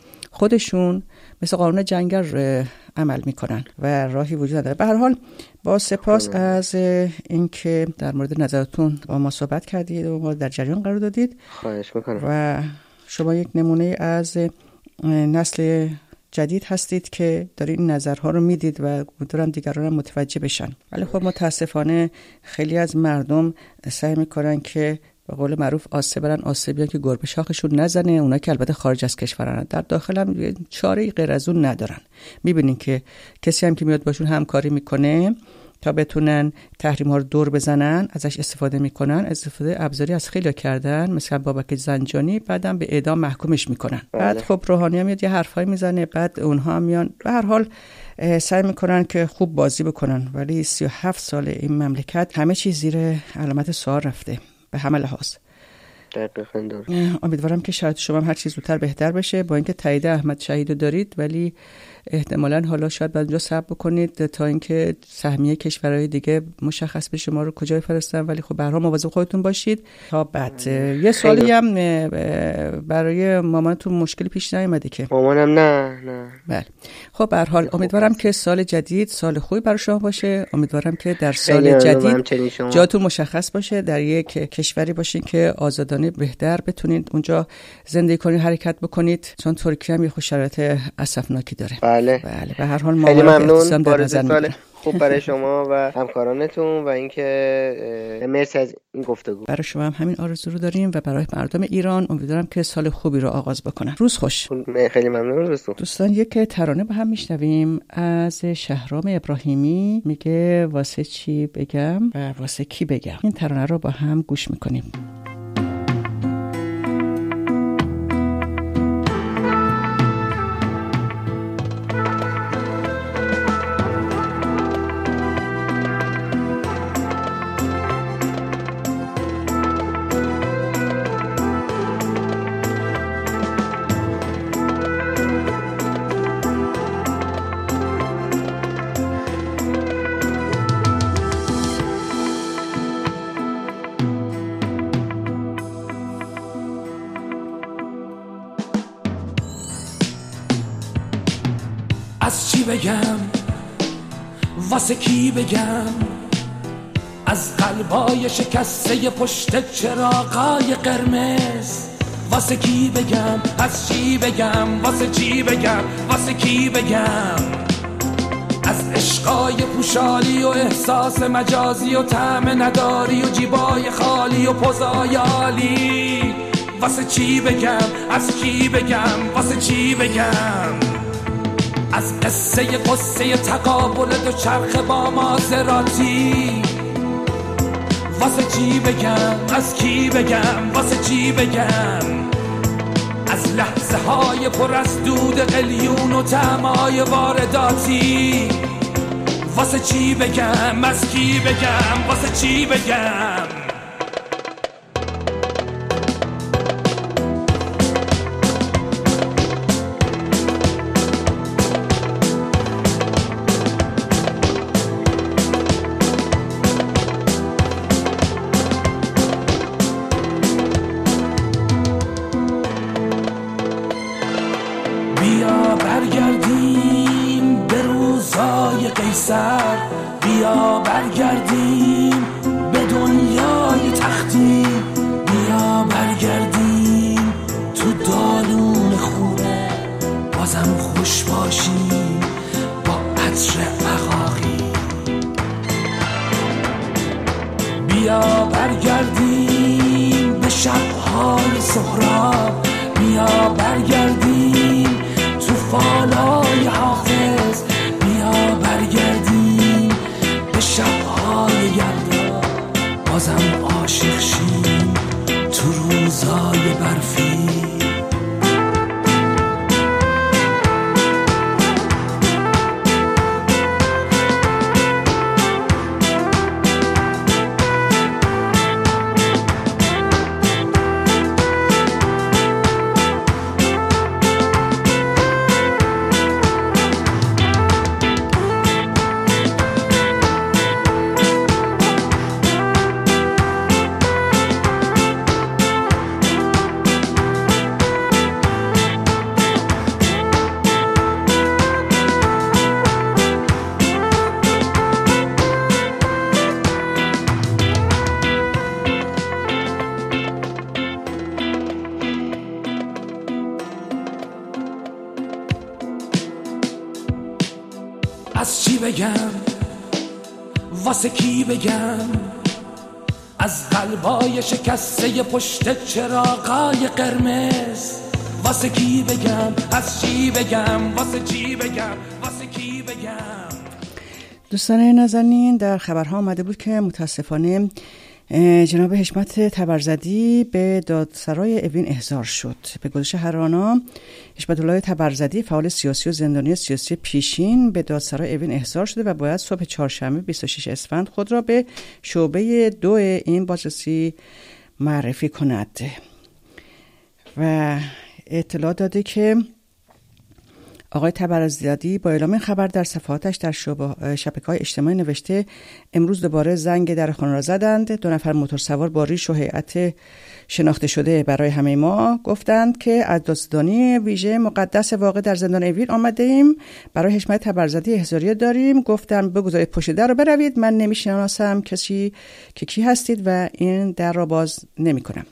[SPEAKER 3] خودشون مثل قانون جنگل عمل میکنن و راهی وجود نداره. به هر حال با سپاس از اینکه در مورد نظرتون با ما صحبت کردید و ما در جریان قرار دادید.
[SPEAKER 8] خواهش میکنم.
[SPEAKER 3] و شما یک نمونه از نسل جدید هستید که دارین این نظرها رو میدید و امیدوارم دیگران هم متوجه بشن. ولی خب متاسفانه خیلی از مردم سعی میکنن که به قول معروف آسه برن آسه بیان که گربه شاخشون نزنه. اونا که البته خارج از کشورن، در داخل هم چاره‌ای غیر از اون ندارن. میبینین که کسی هم که میاد باشون همکاری میکنه تا بتونن تحریم ها رو دور بزنن ازش استفاده میکنن. استفاده ابزاری از خیلی کردن، مثلا بابک زنجانی، بعدم به اعدام محکومش میکنن. بله. بعد خب روحانی هم میاد یه حرفایی میزنه، بعد اونها هم میان به هر حال سعی میکنن که خوب بازی بکنن. ولی سی و هفت سال این مملکت همه چیز زیر علامت سوال رفته به همه لحاظ.
[SPEAKER 8] دقیقاً داره.
[SPEAKER 3] امیدوارم که شاید شما هم هر چیز زودتر بهتر بشه. با اینکه تایید احمد شهیدو دارید، ولی احتمالاً حالا شاید بعد اونجا صبر بکنید تا اینکه سهمیه کشورهای دیگه مشخص بشه شما رو کجا بفرستن. ولی خب به هر حال مواظب خودتون باشید تا بعد. یه سوالی هم برای مامانتون مشکلی پیش نیومده که؟
[SPEAKER 8] مامانم نه نه.
[SPEAKER 3] بله. خب به هر حال امیدوارم که سال جدید سال خوبی برای شما باشه. امیدوارم که در سال جدید جاتون مشخص باشه، در یک کشوری باشین که آزادانه بهتر بتونید اونجا زندگی کنید، حرکت بکنید، چون ترکیه هم یه خوش شرایط اسفناکی داره.
[SPEAKER 8] بله
[SPEAKER 3] بله. به هر حال
[SPEAKER 8] خیلی ممنون. بارز سال خوب برای شما و همکارانتون و اینکه مرسی از این گفتگو.
[SPEAKER 3] برای شما هم همین آرزو رو داریم و برای مردم ایران امیدوارم که سال خوبی رو آغاز بکنن. روز خوش.
[SPEAKER 8] خیلی ممنون. روز خوش.
[SPEAKER 3] دوستان یک ترانه با هم میشنویم از شهرام ابراهیمی، میگه واسه چی بگم و واسه کی بگم. این ترانه رو با هم گوش میکنیم.
[SPEAKER 2] از چی بگم واسه کی بگم، از قلبای شکسته پشت چراغای قرمز واسه کی بگم، از چی بگم واسه چی بگم، واسه کی بگم، از عشقای پوشالی و احساس مجازی و طعم نداری و جیبای خالی و پوزای عالی واسه چی بگم، از کی بگم واسه چی بگم، از قصه قصه تقابل دو چرخ با مازراتی واسه چی بگم، از کی بگم واسه چی بگم، از لحظه های پر از دود قلیون و طعمای وارداتی واسه چی بگم، از کی بگم واسه چی بگم. بیا برگردیم به دنیای تختی، بیا برگردیم تو دالون خونه، بازم خوش باشیم با عطر عقاقی، بیا برگردیم به شبهای سهراب، بیا برگردیم تو فالای حافظ، بیا برگردیم به شبهای یلدا، بازم عاشق شیم تو روزای برفی. بگم واسه کی بگم از قلبای شکسته پشت چراغای قرمز واسه کی بگم از چی بگم واسه چی بگم واسه کی بگم.
[SPEAKER 3] دوستان نازنین، در خبرها آمده بود که متاسفانه جناب حشمت تبرزدی به دادسرای اوین احضار شد. به گزارش هرانا، حشمت الله تبرزدی فعال سیاسی و زندانی سیاسی پیشین به دادسرای اوین احضار شده و باید صبح چهارشنبه بیست و شش اسفند خود را به شعبه دو این بازرسی معرفی کند و اطلاع داده که آقای تبرزدی با اعلام این خبر در صفحاتش در شبکه‌های اجتماعی نوشته امروز دوباره زنگ در خانه را زدند. دو نفر موتورسوار با ریش و هیئت شناخته شده برای همه ما گفتند که از دادستانی ویژه مقدس واقع در زندان اوین آمده ایم. برای حشمت تبرزدی احضاریه داریم. گفتم بگذارید پشت در رو بروید. من نمیشناسم کسی که کی هستید و این در را باز نمی‌کنم.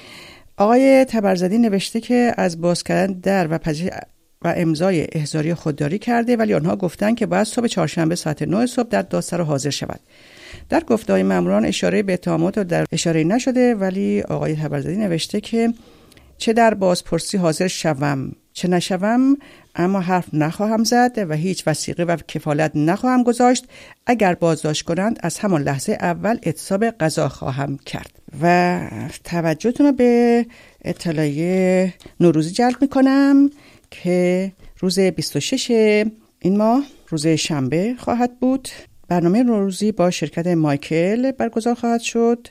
[SPEAKER 3] آقای تبرزدی نوشته که از باز کردن در و پذیرش و امضای احضاری خودداری کرده، ولی آنها گفتند که باید صبح چهارشنبه ساعت نه صبح در دادسرا حاضر شود. در گفته‌های ماموران اشاره به اتهامات در اشاره نشده، ولی آقای تبرزدی نوشته که چه در بازپرسی حاضر شوم چه نشوم، اما حرف نخواهم زد و هیچ وثیقه و کفالت نخواهم گذاشت. اگر بازداشت کنند از همان لحظه اول اعتصاب قضا خواهم کرد. و توجهتون رو به اطلاعیه نوروزی جلب میکنم که روز بیست و شش این ماه روز شنبه خواهد بود. برنامه نوروزی با شرکت مایکل برگزار خواهد شد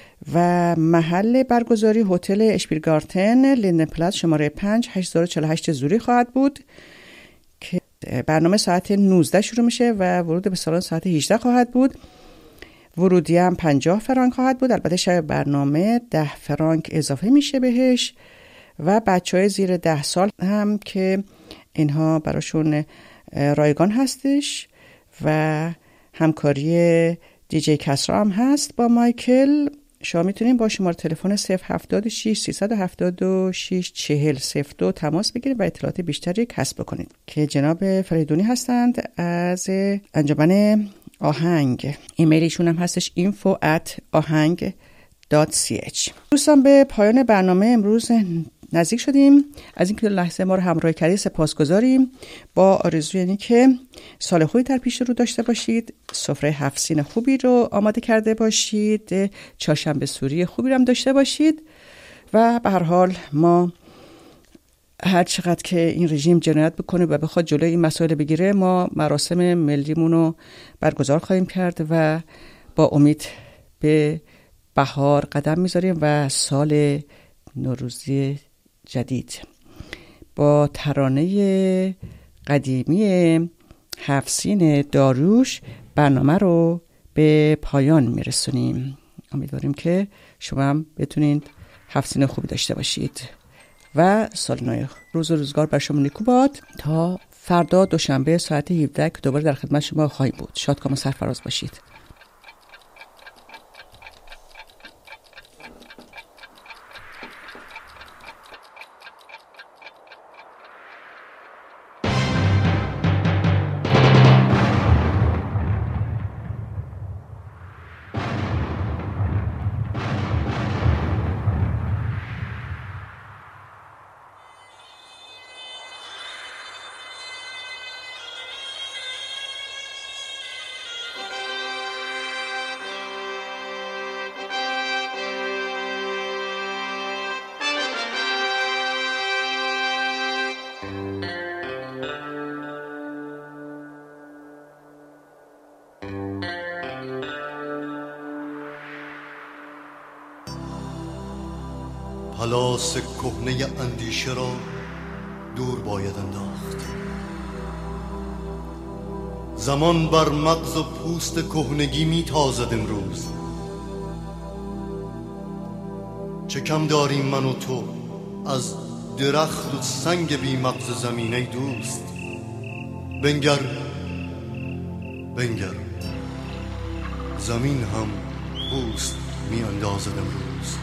[SPEAKER 3] و محل برگزاری هتل اشپیلگارتن لیندن پلاس شماره پنج هشت صفر چهار هشت زوری خواهد بود که برنامه ساعت نوزده شروع میشه و ورود به سالن ساعت هجده خواهد بود. ورودی هم پنجاه فرانک خواهد بود. البته شب برنامه ده فرانک اضافه میشه بهش و بچهای زیر ده سال هم که اینها براشون رایگان هستش و همکاری دیجی کسرا هم هست با مایکل. شما میتونید با شماره تلفن صفر هفتاد و شش سیصد و هفتاد و شش چهل صفر دو تماس بگیرید و اطلاعات بیشتری کسب بکنید که جناب فریدونی هستند از انجمن آهنگ. ایمیلشون هم هستش info at ahang dot c h. دوستان به پایان برنامه امروز نزدیک شدیم. از اینکه لحظه ما رو همراهی کردید سپاسگزاریم. با آرزوی اینی که سال خوبی در پیش رو داشته باشید، سفره هفت سین خوبی رو آماده کرده باشید، چهارشنبه سوری خوبی رو هم داشته باشید و به هر حال ما هر چقدر که این رژیم جنایت بکنه و بخواد جلوی این مسائل بگیره، ما مراسم ملیمون رو برگزار خواهیم کرد و با امید به بهار قدم میذاریم و سال نوروزی جدید با ترانه قدیمی هفت سین داریوش برنامه رو به پایان میرسونیم. امیدواریم که شما هم بتونید هفت سین خوبی داشته باشید و سال نو روز و روزگار بر شما نیکو باد. تا فردا دوشنبه ساعت هفده که دوباره در خدمت شما خواهیم بود. شادکام و سرفراز باشید.
[SPEAKER 10] پلاس کهنه اندیشه را دور باید انداخت. زمان بر مغز و پوست کهنگی می تازد امروز. چه کم داریم من و تو از درخت و سنگ بی مغز زمینه دوست. بنگر بنگر زمین هم پوست می اندازد امروز.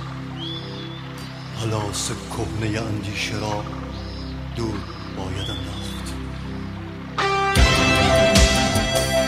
[SPEAKER 10] پلاس کهنه اندیشه را دور باید انداخت.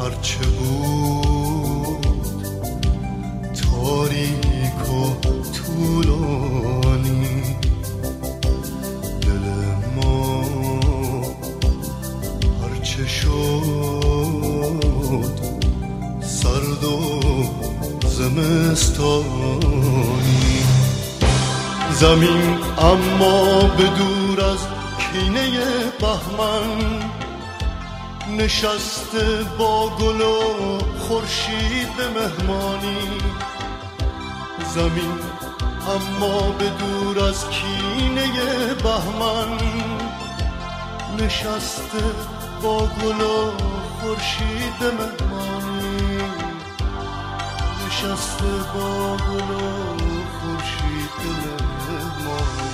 [SPEAKER 10] هرچه بود تاریک و طولانی، دل ما هرچه شد سرد و زمستانی. زمین اما به دور از کینه بهمن نشسته با گل و خورشید به مهمانی. زمین اما به دور از کینه بهمن نشسته با گل و خورشید به مهمانی، نشسته با گل و خورشید به مهمانی.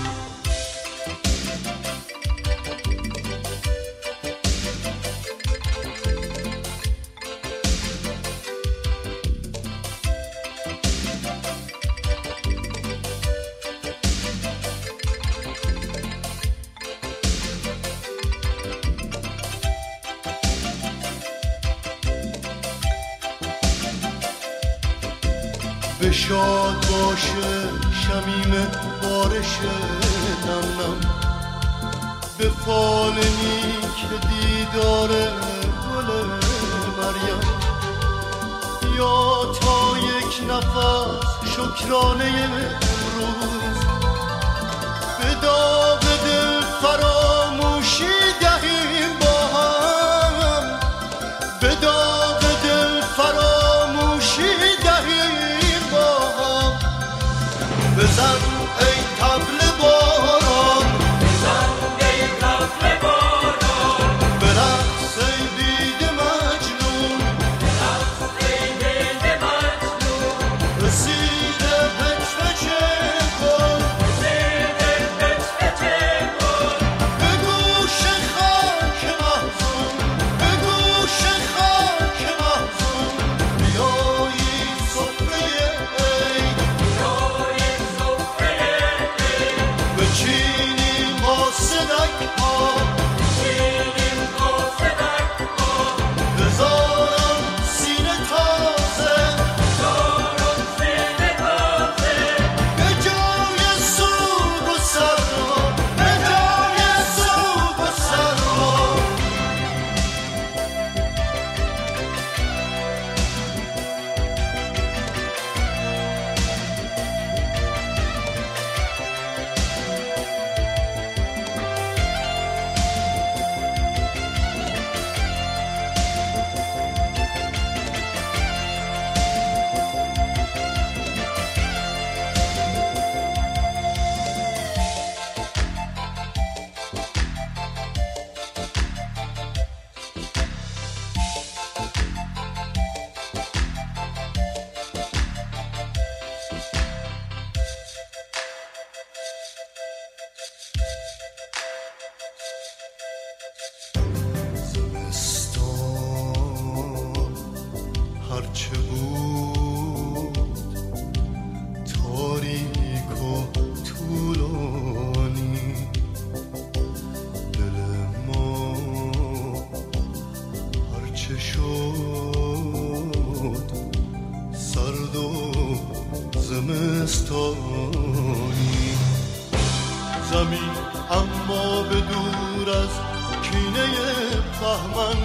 [SPEAKER 10] شاد باشه شمیم بارش نم نم، به فال نیک دیدار گل مریم، یا تا یک نفس شکرانه امروز به داغ دل فراموشی دهیم با هم، به داغ دل فراموشی دهیم. بزن ای طبل باران، بزن ای طبل باران، برقص ای بید مجنون، برقص ای بید مجنون، رسید پچپچه کن، رسید پچپچه کن، به گوش خاک محزون، به گوش خاک محزون، بیایی سفره عید، بچینیم با صدک ها، بچینیم با صدک ها، بزارم سینه تازه، بزارم سینه تازه، به جای سوگ و سرما، به جای سوگ و سرما. هرچه بود تاریک و طولانی، دل ما هرچه شد سرد و زمستانی. زمین اما به دور از کینه بهمن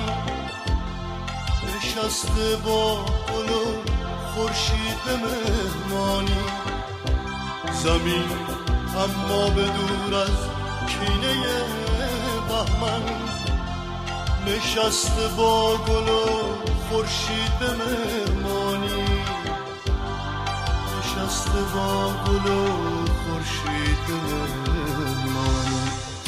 [SPEAKER 10] نشسته با گل و خورشید به مهمانی. زمین اما به دور از کینه بهمن نشسته با گل و خورشید به مهمانی، نشسته با گل و خورشید به مهمانی.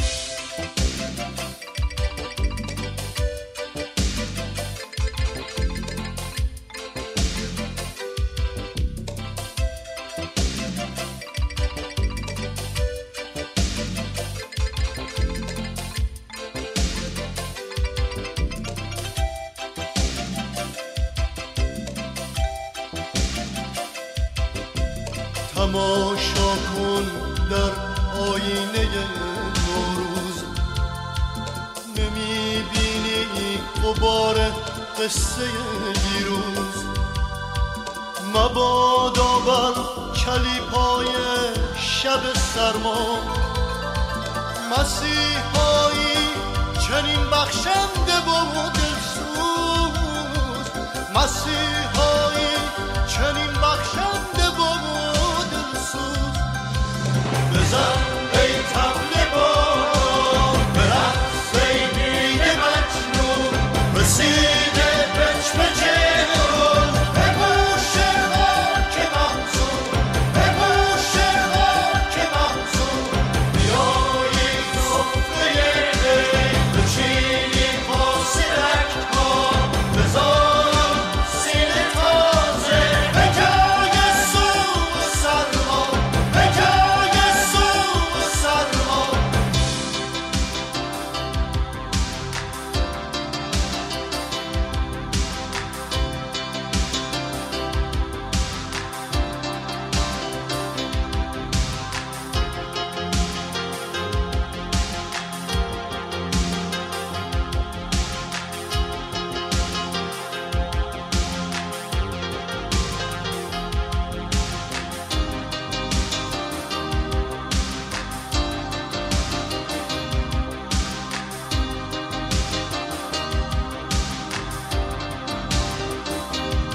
[SPEAKER 10] تماشا کن در آینه نوروز، نمیبینی غبار قصه دیروز. مبادا بر کلیپای شب سرما مسیحایی چنین بخشنده و